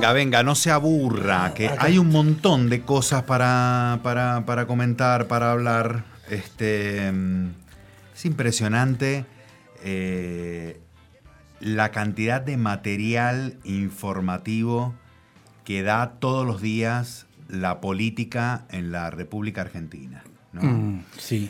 venga, no se aburra, que hay un montón de cosas para comentar, para hablar. Es impresionante la cantidad de material informativo que da todos los días la política en la República Argentina, ¿no? Sí.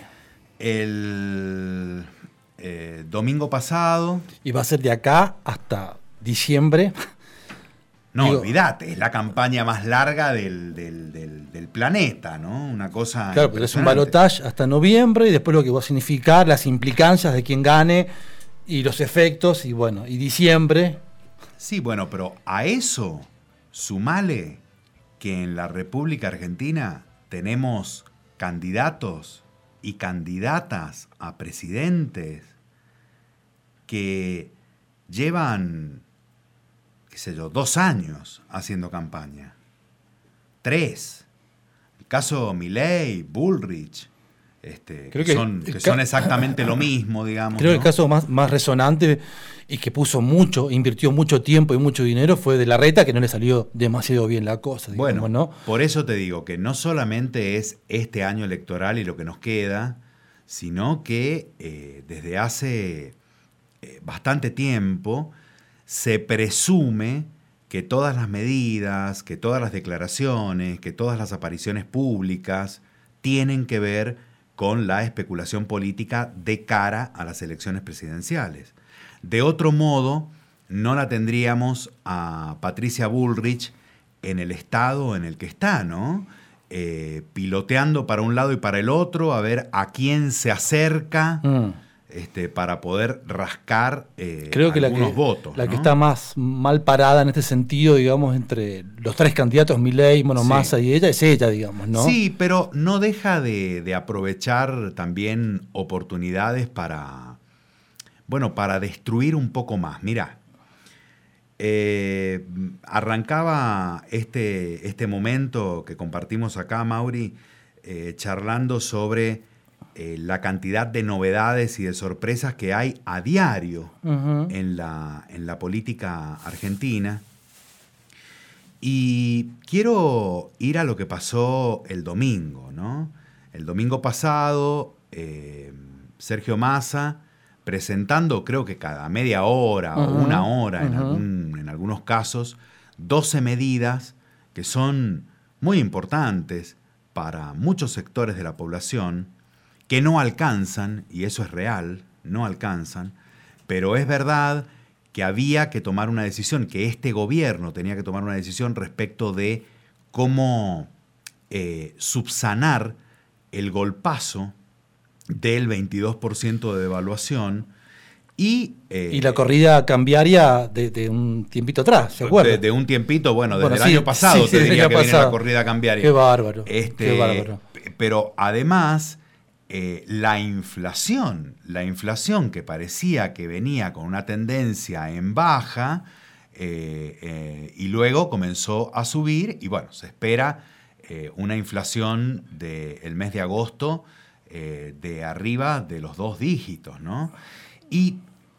El domingo pasado... Y va a ser de acá hasta diciembre. No, olvídate, es la campaña más larga del planeta, ¿no? Una cosa... Claro, pero es un balotaje hasta noviembre y después lo que va a significar, las implicancias de quién gane y los efectos, y bueno, y diciembre. Sí, bueno, pero a eso sumale que en la República Argentina tenemos candidatos y candidatas a presidentes que llevan, qué sé yo, 2 años haciendo campaña. 3. El caso Milei, Bullrich, Creo que son exactamente lo mismo, digamos. Creo que ¿no? el caso más resonante y que invirtió mucho tiempo y mucho dinero fue de Larreta, que no le salió demasiado bien la cosa. Digamos, Bueno, ¿no? por eso te digo que no solamente es este año electoral y lo que nos queda, sino que desde hace bastante tiempo se presume que todas las medidas, que todas las declaraciones, que todas las apariciones públicas tienen que ver con la especulación política de cara a las elecciones presidenciales. De otro modo, no la tendríamos a Patricia Bullrich en el estado en el que está, ¿no? Piloteando para un lado y para el otro, a ver a quién se acerca para poder rascar Creo que algunos votos. La ¿no? que está más mal parada en este sentido, digamos, entre los 3 candidatos, Milei, Massa y ella, es ella, digamos, ¿no? Sí, pero no deja de aprovechar también oportunidades para destruir un poco más. Mirá, arrancaba este momento que compartimos acá, Mauri, charlando sobre la cantidad de novedades y de sorpresas que hay a diario en la política argentina. Y quiero ir a lo que pasó el domingo, ¿no? El domingo pasado, Sergio Massa, presentando, creo que cada media hora o una hora en algunos casos, 12 medidas que son muy importantes para muchos sectores de la población, que no alcanzan, y eso es real, no alcanzan, pero es verdad que había que tomar una decisión, que este gobierno tenía que tomar una decisión respecto de cómo subsanar el golpazo del 22% de devaluación y la corrida cambiaria de un tiempito atrás, ¿se acuerda? De un tiempito, desde el año pasado te diría que viene la corrida cambiaria. Qué bárbaro, qué bárbaro. Pero además, la inflación que parecía que venía con una tendencia en baja y luego comenzó a subir y bueno, se espera una inflación del mes de agosto de arriba de los 2 dígitos, ¿no? Y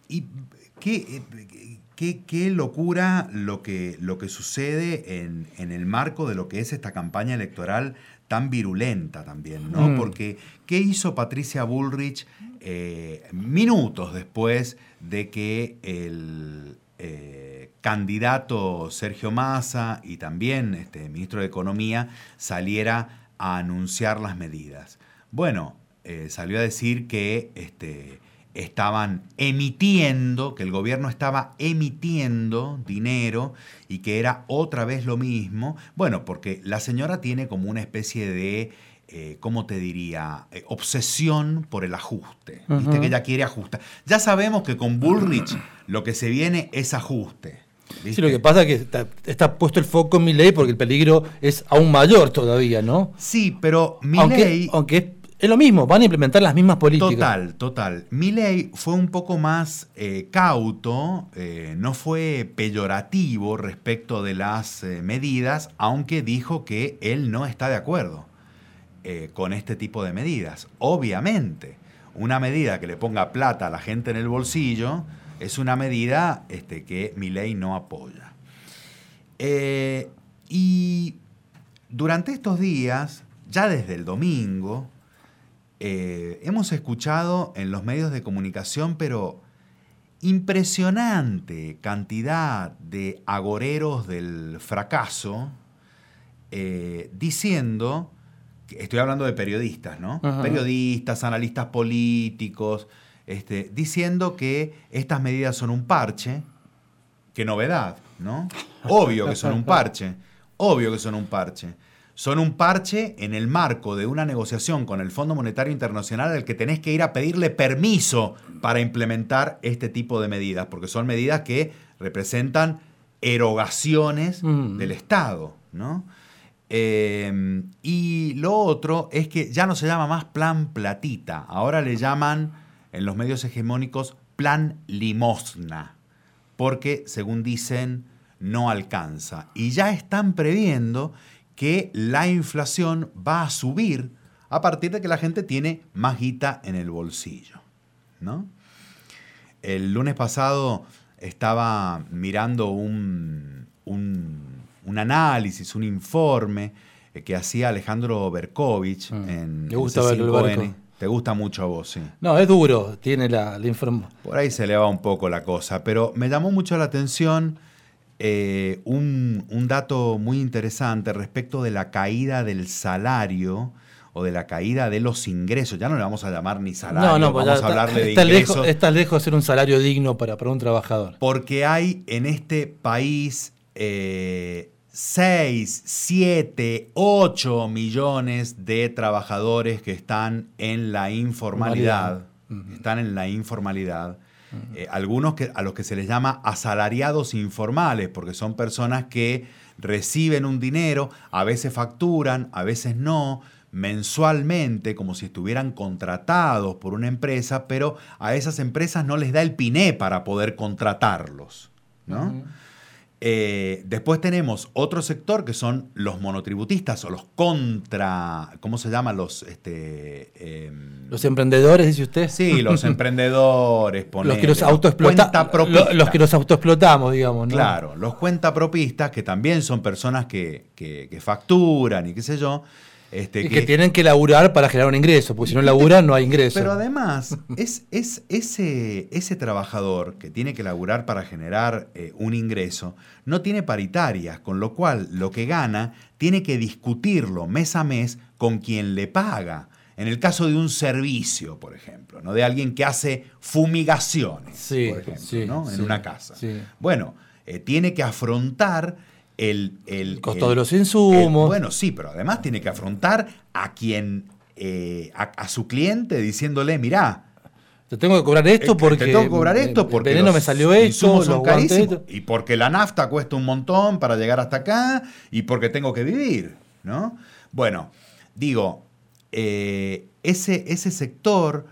qué locura lo que sucede en el marco de lo que es esta campaña electoral tan virulenta también, ¿no? Porque, ¿qué hizo Patricia Bullrich minutos después de que el candidato Sergio Massa y también ministro de Economía saliera a anunciar las medidas? Bueno, salió a decir que estaban emitiendo, que el gobierno estaba emitiendo dinero y que era otra vez lo mismo. Bueno, porque la señora tiene como una especie de, ¿cómo te diría? Obsesión por el ajuste. ¿Viste? Que ella quiere ajustar. Ya sabemos que con Bullrich lo que se viene es ajuste. ¿Viste? Sí, lo que pasa es que está puesto el foco en Milei porque el peligro es aún mayor todavía, ¿no? Sí, pero Milei... Aunque es lo mismo, van a implementar las mismas políticas. Total. Milei fue un poco más cauto, no fue peyorativo respecto de las medidas, aunque dijo que él no está de acuerdo con este tipo de medidas. Obviamente, una medida que le ponga plata a la gente en el bolsillo es una medida que Milei no apoya. Y durante estos días, ya desde el domingo, hemos escuchado en los medios de comunicación, pero impresionante cantidad de agoreros del fracaso diciendo, estoy hablando de periodistas, ¿no? Ajá. Periodistas, analistas políticos, diciendo que estas medidas son un parche. Qué novedad, ¿no? Obvio que son un parche, obvio que son un parche. Son un parche en el marco de una negociación con el Fondo Monetario Internacional al que tenés que ir a pedirle permiso para implementar este tipo de medidas, porque son medidas que representan erogaciones del Estado, ¿no? Y lo otro es que ya no se llama más Plan Platita, ahora le llaman en los medios hegemónicos Plan Limosna, porque, según dicen, no alcanza. Y ya están previendo que la inflación va a subir a partir de que la gente tiene más guita en el bolsillo, ¿no? El lunes pasado estaba mirando un análisis, un informe que hacía Alejandro Berkovich en Me gusta el verlo, el C5N. Te gusta mucho a vos, sí. No, es duro, tiene la información. Por ahí se le va un poco la cosa, pero me llamó mucho la atención un dato muy interesante respecto de la caída del salario o de la caída de los ingresos. Ya no le vamos a llamar ni salario, pues vamos a hablarle de ingresos. Está lejos de ser un salario digno para un trabajador. Porque hay en este país 6, 7, 8 millones de trabajadores que están en la informalidad. Están en la informalidad. Algunos a los que se les llama asalariados informales, porque son personas que reciben un dinero, a veces facturan, a veces no, mensualmente, como si estuvieran contratados por una empresa, pero a esas empresas no les da el piné para poder contratarlos, ¿no? Después tenemos otro sector que son los monotributistas o los ¿cómo se llaman? Los emprendedores, dice usted. Sí, los emprendedores, los que nos autoexplotamos, digamos, ¿no? Claro, los cuentapropistas, que también son personas que facturan y qué sé yo. Y que tienen que laburar para generar un ingreso, porque si no laburan no hay ingreso. Pero además, ese trabajador que tiene que laburar para generar un ingreso no tiene paritarias, con lo cual lo que gana tiene que discutirlo mes a mes con quien le paga. En el caso de un servicio, por ejemplo, ¿no? De alguien que hace fumigaciones, por ejemplo, ¿no? En una casa. Sí. Bueno, tiene que afrontar el costo de los insumos. Bueno, sí, pero además tiene que afrontar a quien, a su cliente diciéndole, mirá, te tengo que cobrar esto porque el veneno me salió esto, son carísimos, y porque la nafta cuesta un montón para llegar hasta acá, y porque tengo que vivir, ¿no? Bueno, digo, ese sector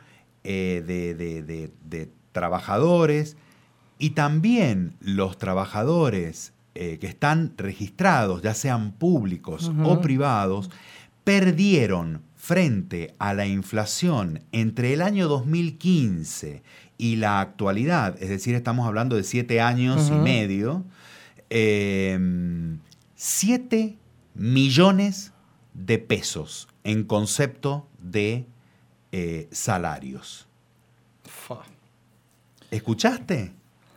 de trabajadores y también los trabajadores que están registrados, ya sean públicos o privados, perdieron frente a la inflación entre el año 2015 y la actualidad, es decir, estamos hablando de 7 años y medio, 7 millones de pesos en concepto de salarios. ¿Escuchaste?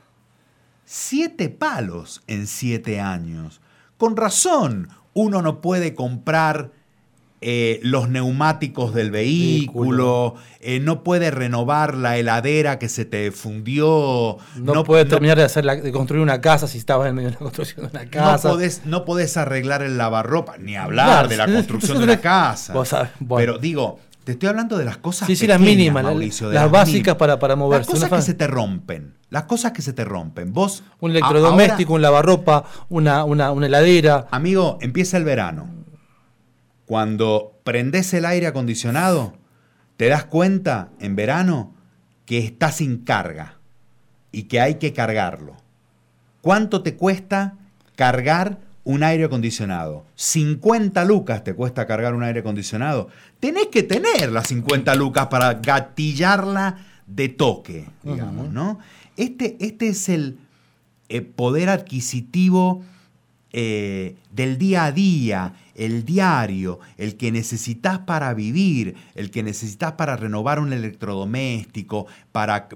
7 palos en 7 años. Con razón, uno no puede comprar los neumáticos del vehículo, no puede renovar la heladera que se te fundió. No puedes terminar de construir una casa si estabas en medio de la construcción de una casa. No podés arreglar el lavarropa, ni hablar de la construcción de una casa. Pero digo, te estoy hablando de las cosas pequeñas, las mínimas, Mauricio, las básicas para moverse. Las cosas que se te rompen. Vos, un electrodoméstico, un lavarropa, una heladera. Amigo, empieza el verano. Cuando prendés el aire acondicionado, te das cuenta en verano que está sin carga y que hay que cargarlo. ¿Cuánto te cuesta cargar un aire acondicionado? 50 lucas te cuesta cargar un aire acondicionado. Tenés que tener las 50 lucas para gatillarla de toque, digamos, ¿no? Este es el poder adquisitivo del día a día, el diario, el que necesitas para vivir, el que necesitas para renovar un electrodoméstico, para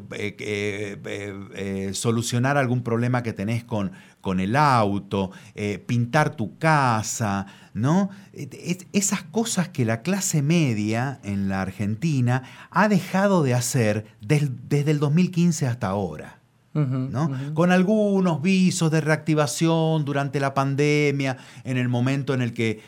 solucionar algún problema que tenés con el auto, pintar tu casa, ¿no? Esas cosas que la clase media en la Argentina ha dejado de hacer desde el 2015 hasta ahora. ¿No? Con algunos visos de reactivación durante la pandemia, en el momento en el que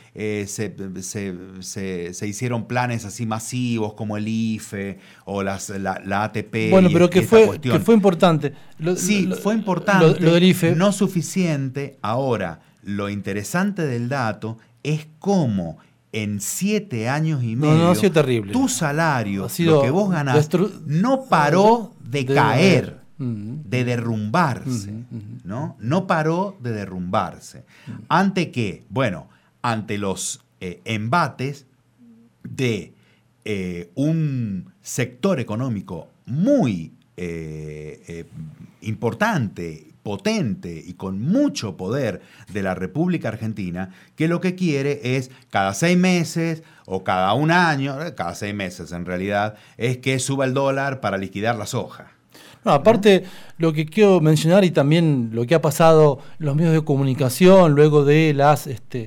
se hicieron planes así masivos como el IFE o la ATP. Bueno, pero que fue importante. Fue importante, lo del IFE. No suficiente. Ahora, lo interesante del dato es cómo en 7 años y medio ha sido terrible. Tu salario, lo que vos ganás, no paró de caer. De derrumbarse, ¿no? No paró de derrumbarse. ¿Ante qué? Bueno, ante los embates de un sector económico muy importante, potente y con mucho poder de la República Argentina, que lo que quiere es cada 6 meses o cada un año, cada 6 meses en realidad, es que suba el dólar para liquidar la soja. No, aparte, lo que quiero mencionar y también lo que ha pasado en los medios de comunicación luego de las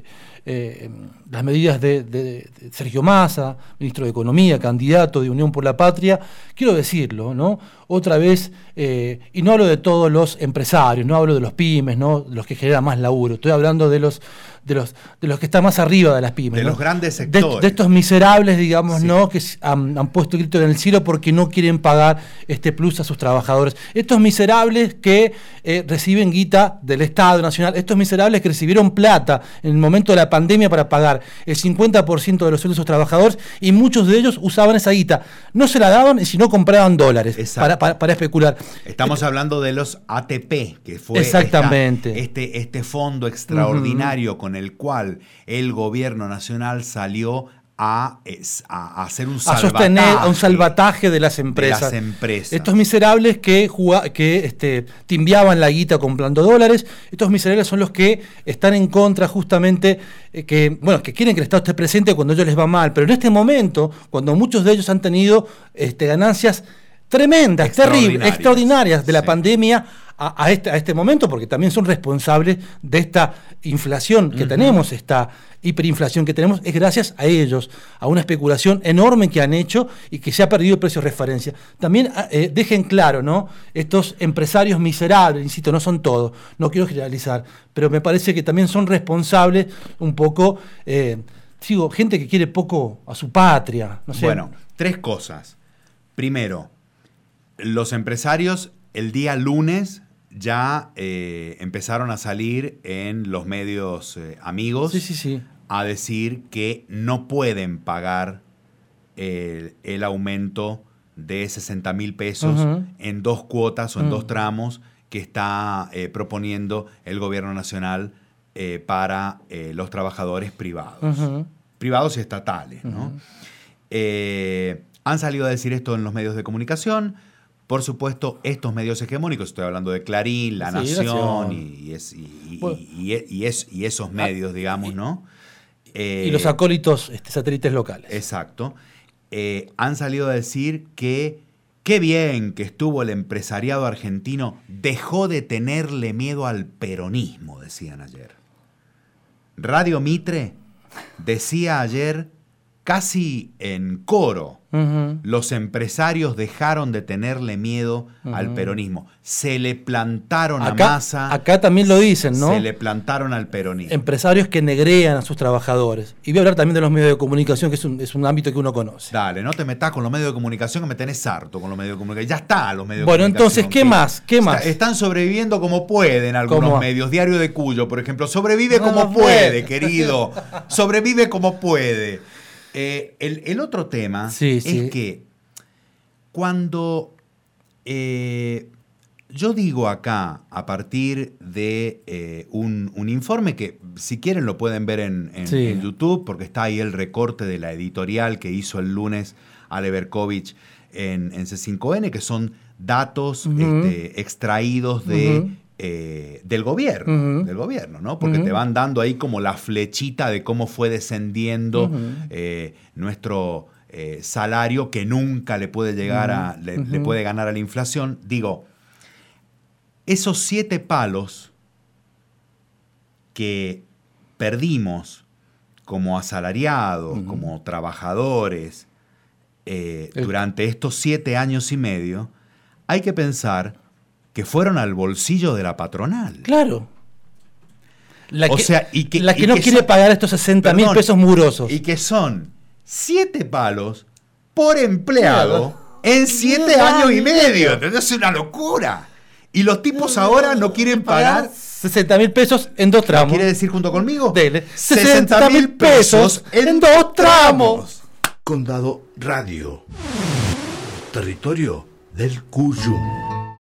medidas de Sergio Massa, ministro de Economía, candidato de Unión por la Patria, quiero decirlo, ¿no? Otra vez, y no hablo de todos los empresarios, no hablo de los pymes, ¿no? Los que generan más laburo, estoy hablando de los que están más arriba de las pymes. De ¿no? los grandes sectores. De estos miserables, digamos, sí. ¿no? Que han puesto grito en el cielo porque no quieren pagar este plus a sus trabajadores. Estos miserables que reciben guita del Estado Nacional, estos miserables que recibieron plata en el momento de la pandemia para pagar el 50% de los sueldos de sus trabajadores, y muchos de ellos usaban esa guita. No se la daban y si no compraban dólares para especular. Estamos hablando de los ATP, que fue exactamente este fondo extraordinario con el cual el gobierno nacional salió a hacer un salvataje. A sostener un salvataje de las empresas. Estos miserables que timbiaban la guita comprando dólares, estos miserables son los que están en contra justamente, que quieren que el Estado esté presente cuando a ellos les va mal. Pero en este momento, cuando muchos de ellos han tenido ganancias tremendas, terribles, extraordinarias de la pandemia a este momento, porque también son responsables de esta inflación que tenemos, esta hiperinflación que tenemos, es gracias a ellos, a una especulación enorme que han hecho y que se ha perdido el precio de referencia. También dejen claro, ¿no? Estos empresarios miserables, insisto, no son todos, no quiero generalizar, pero me parece que también son responsables un poco, gente que quiere poco a su patria. No sé. Bueno, 3 cosas. Primero, los empresarios el día lunes ya empezaron a salir en los medios amigos a decir que no pueden pagar el aumento de 60.000 pesos en 2 cuotas o en 2 tramos que está proponiendo el gobierno nacional para los trabajadores privados. Privados y estatales, ¿no? Han salido a decir esto en los medios de comunicación. Por supuesto, estos medios hegemónicos, estoy hablando de Clarín, La Nación y esos medios, digamos, ¿no? Y los acólitos satélites locales. Exacto. Han salido a decir que qué bien que estuvo el empresariado argentino, dejó de tenerle miedo al peronismo, decían ayer. Radio Mitre decía ayer, casi en coro, los empresarios dejaron de tenerle miedo al peronismo. Se le plantaron a Massa. Acá también lo dicen, ¿no? Se le plantaron al peronismo. Empresarios que negrean a sus trabajadores. Y voy a hablar también de los medios de comunicación, que es un ámbito que uno conoce. Dale, no te metas con los medios de comunicación, que me tenés harto con los medios de comunicación. Ya está los medios de comunicación. Bueno, entonces, ¿qué más? Están sobreviviendo como pueden algunos medios. Diario de Cuyo, por ejemplo. Sobrevive como puede, querido. Sobrevive como puede. El otro tema es que cuando yo digo acá, a partir de un informe que si quieren lo pueden ver en YouTube, porque está ahí el recorte de la editorial que hizo el lunes Ale Berkovich en C5N, que son datos extraídos de del gobierno, ¿no? Porque te van dando ahí como la flechita de cómo fue descendiendo nuestro salario, que nunca le puede llegar le puede ganar a la inflación. Digo, esos 7 palos que perdimos como asalariados, como trabajadores, durante estos 7 años y medio, hay que pensar que fueron al bolsillo de la patronal. Claro. La que y no quiere pagar estos 60.000 pesos mugrosos. Y que son 7 palos por empleado en 7 años y medio. ¿Entendés? Es una locura. Y los tipos ahora no quieren pagar 60.000 pesos en 2 tramos. ¿Quiere decir junto conmigo? Dele. 60.000 pesos en 2 tramos. Condado Radio. Territorio del Cuyum.